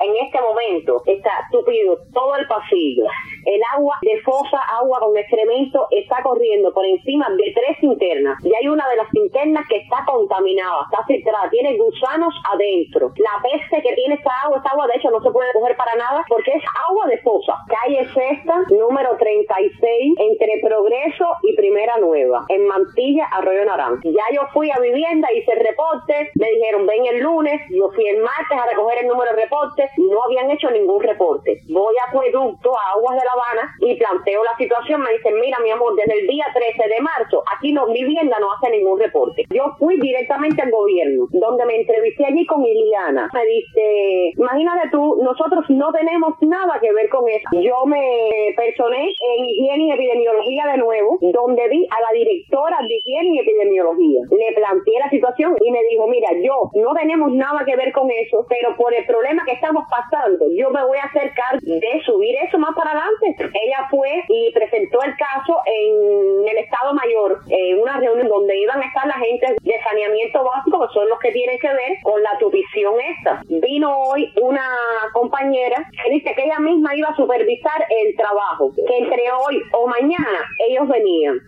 en este momento está tupido todo el pasillo. El agua de fosa, agua con excremento, está corriendo por encima de 3 cisternas. Y hay una de las cisternas que está contaminada, está filtrada, tiene gusanos adentro. La peste que tiene esta agua de hecho no se puede coger para nada porque es agua de fosa. Calle Sexta, número 36, entre Progreso y Primera Nueva, en Mantilla, Arroyo Naranjo. Ya yo fui a vivienda, hice el reporte, me dijeron ven el lunes, yo fui el martes a recoger el número de reporte, no habían hecho ningún reporte. Voy a Acueducto, a Aguas de La Habana, y planteo la situación, me dicen, mira mi amor, desde el día 13 de marzo, aquí no, vivienda no hace ningún reporte. Yo fui directamente al gobierno, donde me entrevisté allí con Iliana. Me dice, imagínate tú, nosotros no tenemos nada que ver con eso. Yo me personé en higiene y epidemiología de nuevo, donde vi a la directora de higiene y epidemiología. Le planteé la situación y me dijo, mira, yo no tenemos nada que ver con eso, pero por el problema que estamos pasando, yo me voy a hacer cargo de subir eso más para adelante. Ella fue y presentó el caso en el Estado Mayor, en una reunión donde iban a estar la gente de saneamiento básico, que son los que tienen que ver con la tupición esta. Vino hoy una compañera que dice que ella misma iba a supervisar el trabajo, que entre hoy o mañana ellos venían.